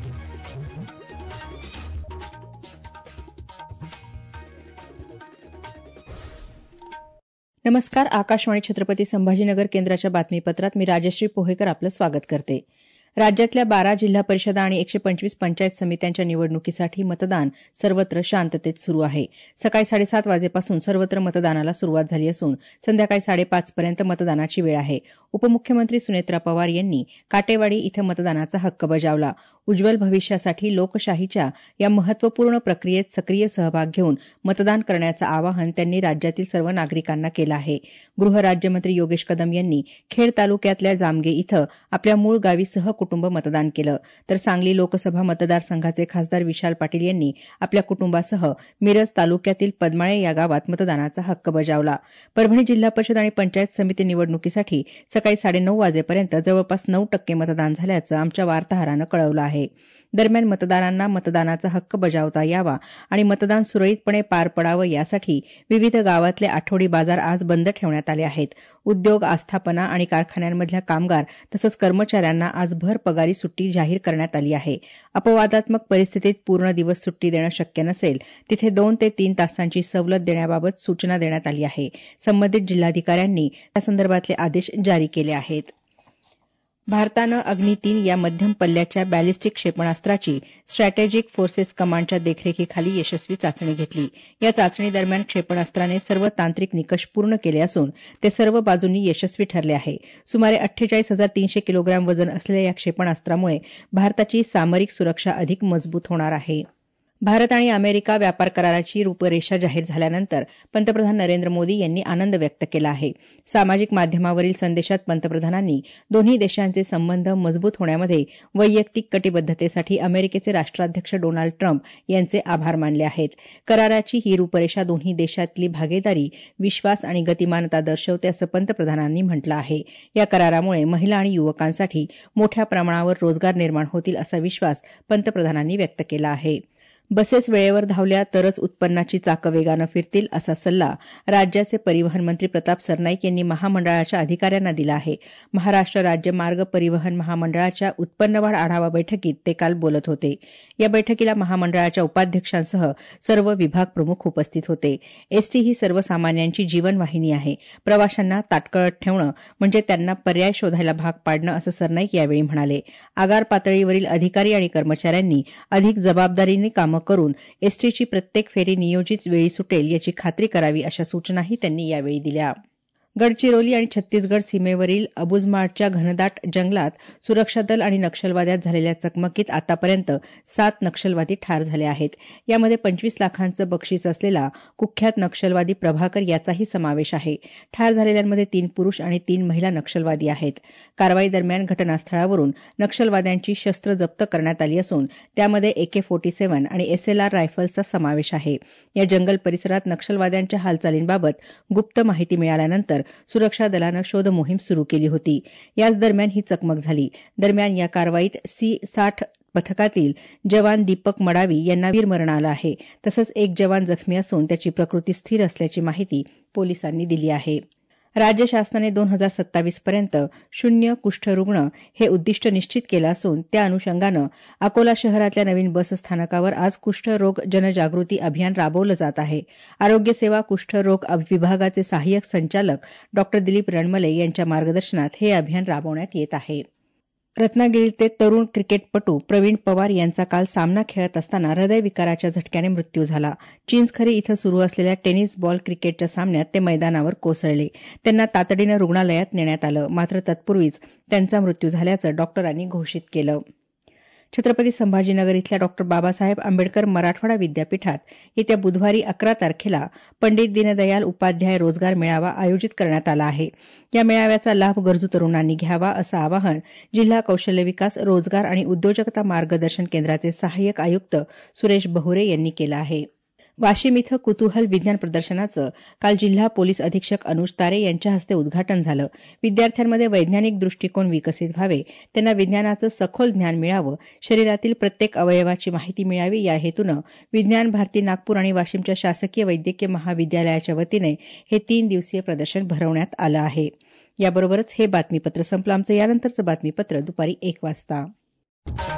नमस्कार. आकाशवाणी छत्रपती संभाजीनगर केंद्राच्या बातमीपत्रात मी राजश्री पोहेकर आपलं स्वागत करते. राज्यातल्या 12 जिल्हा परिषदा आणि 125 पंचायत समित्यांच्या निवडणुकीसाठी मतदान सर्वत्र शांततेत सुरू आहे. सकाळी 7:30 वाजेपासून सर्वत्र मतदानाला सुरुवात झाली असून संध्याकाळी 5:30 पर्यंत मतदानाची वेळ आहे. उपमुख्यमंत्री सुनेत्रा पवार यांनी काटेवाडी इथं मतदानाचा हक्क बजावला. उज्ज्वल भविष्यासाठी लोकशाहीच्या या महत्वपूर्ण प्रक्रियेत सक्रिय सहभाग घेऊन मतदान करण्याचं आवाहन त्यांनी राज्यातील सर्व नागरिकांना केलं आहे. गृहराज्यमंत्री योगेश कदम यांनी खेड तालुक्यातल्या जामगे इथं आपल्या मूळ गावी सहकुटुंब मतदान केलं, तर सांगली लोकसभा मतदारसंघाचे खासदार विशाल पाटील यांनी आपल्या कुटुंबासह मिरज तालुक्यातील पद्माळे या गावात मतदानाचा हक्क बजावला. परभणी जिल्हा परिषद आणि पंचायत समिती निवडणुकीसाठी सकाळी 9:30 वाजेपर्यंत जवळपास 9% मतदान झाल्याचं आमच्या वार्ताहरानं कळवलं आहे. दरम्यान मतदारांना मतदानाचा हक्क बजावता यावा आणि मतदान सुरळीतपणे पार पडावं यासाठी विविध गावातले आठवडी बाजार आज बंद ठेवण्यात आले आहेत. उद्योग, आस्थापना आणि कारखान्यांमधल्या कामगार तसंच कर्मचाऱ्यांना आज भर पगारी सुट्टी जाहीर करण्यात आली आहे. अपवादात्मक परिस्थितीत पूर्ण दिवस सुट्टी देणं शक्य नसेल तिथे 2 ते 3 तासांची सवलत देण्याबाबत सूचना देण्यात आली आहे. संबंधित जिल्हाधिकाऱ्यांनी यासंदर्भातले आदेश जारी केले आहेत. भारतानं अग्नी-3 या मध्यम पल्ल्याच्या बॅलिस्टिक क्षेपणास्त्राची स्ट्रॅटेजिक फोर्सेस कमांडच्या देखरेखीखाली यशस्वी चाचणी घेतली. या चाचणीदरम्यान क्षेपणास्त्राने सर्व तांत्रिक निकष पूर्ण केले असून ते सर्व बाजूंनी यशस्वी ठरले आहे. सुमारे 48,300 किलोग्रॅम वजन असलेल्या या क्षेपणास्त्रामुळे भारताची सामरिक सुरक्षा अधिक मजबूत होणार आहे. भारत आणि अमेरिका व्यापार कराराची रूपरेषा जाहीर झाल्यानंतर पंतप्रधान नरेंद्र मोदी यांनी आनंद व्यक्त केला आहे. सामाजिक माध्यमावरील संदेशात पंतप्रधानांनी दोन्ही देशांचे संबंध मजबूत होण्यामध्ये वैयक्तिक कटिबद्धतेसाठी अमेरिकेचे राष्ट्राध्यक्ष डोनाल्ड ट्रम्प यांचे आभार मानले आहेत. कराराची ही रूपरेषा दोन्ही देशातली भागीदारी, विश्वास आणि गतिमानता दर्शवते असं पंतप्रधानांनी म्हटलं आहे. या करारामुळे महिला आणि युवकांसाठी मोठ्या प्रमाणावर रोजगार निर्माण होतील असा विश्वास पंतप्रधानांनी व्यक्त केला आहे. बसेस वेळेवर धावल्या तरच उत्पन्नाची चाकं वेगानं फिरतील असा सल्ला राज्याचे परिवहन मंत्री प्रताप सरनाईक यांनी महामंडळाच्या अधिकाऱ्यांना दिला आहे. महाराष्ट्र राज्य मार्ग परिवहन महामंडळाच्या उत्पन्नवाढ आढावा बैठकीत ते काल बोलत होते. या बैठकीला महामंडळाच्या उपाध्यक्षांसह सर्व विभाग प्रमुख उपस्थित होते. एसटी ही सर्वसामान्यांची जीवनवाहिनी आहे. प्रवाशांना ताटकळत ठेवणं म्हणजे त्यांना पर्याय शोधायला भाग पाडणं असं सरनाईक यावेळी म्हणाले. आगार पातळीवरील अधिकारी आणि कर्मचाऱ्यांनी अधिक जबाबदारीने कामं करून एसटीची प्रत्येक फेरी नियोजित वेळी सुटेल याची खात्री करावी अशा सूचनाही त्यांनी यावेळी दिल्या. गडचिरोली आणि छत्तीसगड सीमेवरील अबुझमाडच्या घनदाट जंगलात सुरक्षा दल आणि नक्षलवाद्यात झालेल्या चकमकीत आतापर्यंत 7 नक्षलवादी ठार झाले आहेत. यामध्ये 25 लाखांचं बक्षीस असलेला कुख्यात नक्षलवादी प्रभाकर याचाही समावेश आहे. ठार झालेल्यांमध्ये 3 पुरुष आणि 3 महिला नक्षलवादी आहेत. कारवाई दरम्यान घटनास्थळावरून नक्षलवाद्यांची शस्त्र जप्त करण्यात आली असून त्यामध्ये AK-47 आणि SLR रायफल्सचा समावेश आहे. या जंगल परिसरात नक्षलवाद्यांच्या हालचालींबाबत गुप्त माहिती मिळाल्यानंतर सुरक्षा दलानं शोध मोहीम सुरू केली होती. याच दरम्यान ही चकमक झाली. दरम्यान या कारवाईत C-60 पथकातील जवान दीपक मडावी यांना वीरमरण आलं आहे. तसंच एक जवान जखमी असून त्याची प्रकृती स्थिर असल्याची माहिती पोलिसांनी दिली आहे. राज्य शासनाने 2027 पर्यंत 0 कुष्ठरुग्ण हे उद्दिष्ट निश्चित केलं असून त्या अनुषंगानं अकोला शहरातल्या नवीन बसस्थानकावर आज कुष्ठरोग जनजागृती अभियान राबवलं जात आहे. आरोग्य सेवा कुष्ठरोग विभागाचे सहाय्यक संचालक डॉ. दिलीप रणमले यांच्या मार्गदर्शनात हे अभियान राबवण्यात येत आहे. रत्नागिरीचे तरुण क्रिकेटपटू प्रवीण पवार यांचा काल सामना खेळत असताना हृदयविकाराच्या झटक्याने मृत्यू झाला. चिंचखरी इथं सुरू असलेल्या टेनिस बॉल क्रिकेटच्या सामन्यात ते मैदानावर कोसळले. त्यांना तातडीनं रुग्णालयात नेण्यात आलं, मात्र तत्पूर्वीच त्यांचा मृत्यू झाल्याचं डॉक्टरांनी घोषित केलं. छत्रपती संभाजीनगर इथल्या डॉ. बाबासाहेब आंबेडकर मराठवाडा विद्यापीठात येत्या बुधवारी 11 तारखेला पंडित दीनदयाल उपाध्याय रोजगार मेळावा आयोजित करण्यात आला आहे. या मेळाव्याचा लाभ गरजू तरुणांनी घ्यावा असं आवाहन जिल्हा कौशल्य विकास, रोजगार आणि उद्योजकता मार्गदर्शन केंद्राचे सहाय्यक आयुक्त सुरेश बहुरे यांनी केलं आहे. वाशिम इथं कुतूहल विज्ञान प्रदर्शनाचं काल जिल्हा पोलीस अधीक्षक अनुज तारे यांच्या हस्ते उद्घाटन झालं. विद्यार्थ्यांमध्ये वैज्ञानिक दृष्टिकोन विकसित व्हावे, त्यांना विज्ञानाचं सखोल ज्ञान मिळावं, शरीरातील प्रत्येक अवयवाची माहिती मिळावी या हेतूनं विज्ञान भारती नागपूर आणि वाशिमच्या शासकीय वैद्यकीय महाविद्यालयाच्या वतीने हे 3 दिवसीय प्रदर्शन भरवण्यात आलं आहे. याबरोबरच हे बातमीपत्र संपलं. आमचं यानंतरचं बातमीपत्र दुपारी 1 वाजता.